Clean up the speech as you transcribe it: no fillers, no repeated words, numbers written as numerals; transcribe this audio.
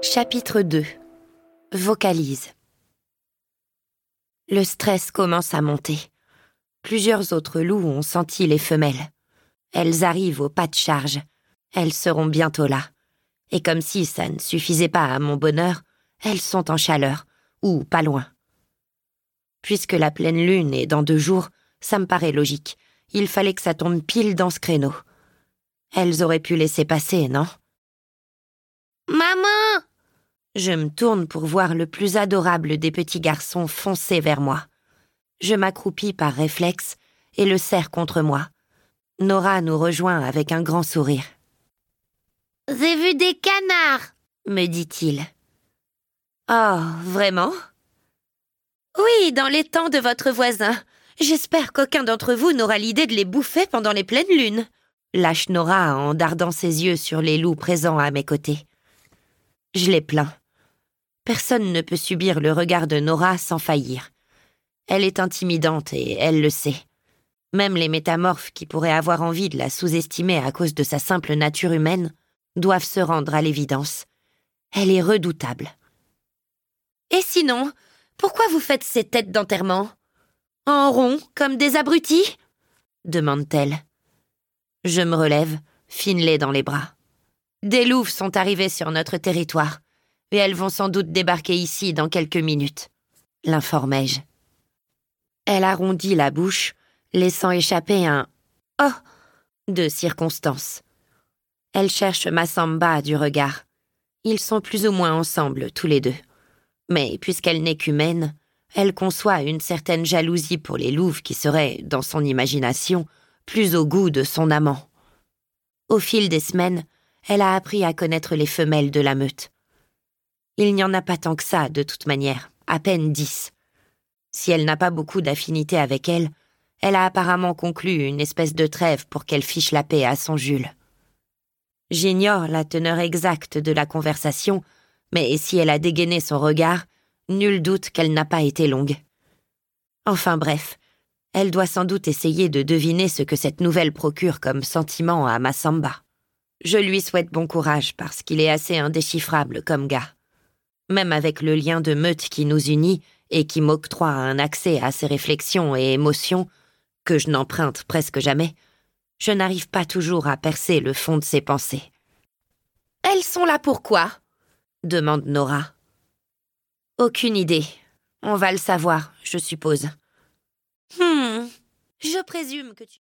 Chapitre 2. Vocalise. Le stress commence à monter. Plusieurs autres loups ont senti les femelles. Elles arrivent au pas de charge. Elles seront bientôt là. Et comme si ça ne suffisait pas à mon bonheur, elles sont en chaleur, ou pas loin. Puisque la pleine lune est dans 2 jours, ça me paraît logique. Il fallait que ça tombe pile dans ce créneau. Elles auraient pu laisser passer, non ? Maman ! Je me tourne pour voir le plus adorable des petits garçons foncer vers moi. Je m'accroupis par réflexe et le serre contre moi. Nora nous rejoint avec un grand sourire. « J'ai vu des canards !» me dit-il. « Oh, vraiment ? » ?»« Oui, dans les temps de votre voisin. J'espère qu'aucun d'entre vous n'aura l'idée de les bouffer pendant les pleines lunes. » lâche Nora en dardant ses yeux sur les loups présents à mes côtés. Je les plains. Personne ne peut subir le regard de Nora sans faillir. Elle est intimidante et elle le sait. Même les métamorphes qui pourraient avoir envie de la sous-estimer à cause de sa simple nature humaine doivent se rendre à l'évidence. Elle est redoutable. « Et sinon, pourquoi vous faites ces têtes d'enterrement ? En rond, comme des abrutis ?» demande-t-elle. Je me relève, Finlay dans les bras. Des louves sont arrivées sur notre territoire, et elles vont sans doute débarquer ici dans quelques minutes, l'informai-je. Elle arrondit la bouche, laissant échapper un « oh » de circonstance. Elle cherche Massamba du regard. Ils sont plus ou moins ensemble, tous les deux. Mais puisqu'elle n'est qu'humaine, elle conçoit une certaine jalousie pour les louves qui seraient, dans son imagination, plus au goût de son amant. Au fil des semaines, elle a appris à connaître les femelles de la meute. Il n'y en a pas tant que ça, de toute manière, à peine 10. Si elle n'a pas beaucoup d'affinité avec elle, elle a apparemment conclu une espèce de trêve pour qu'elle fiche la paix à son Jules. J'ignore la teneur exacte de la conversation, mais si elle a dégainé son regard, nul doute qu'elle n'a pas été longue. Enfin bref, elle doit sans doute essayer de deviner ce que cette nouvelle procure comme sentiment à Massamba. Je lui souhaite bon courage parce qu'il est assez indéchiffrable comme gars. Même avec le lien de meute qui nous unit et qui m'octroie un accès à ses réflexions et émotions, que je n'emprunte presque jamais, je n'arrive pas toujours à percer le fond de ses pensées. « Elles sont là pourquoi ?» demande Nora. « Aucune idée. On va le savoir, je suppose. » Je présume que tu...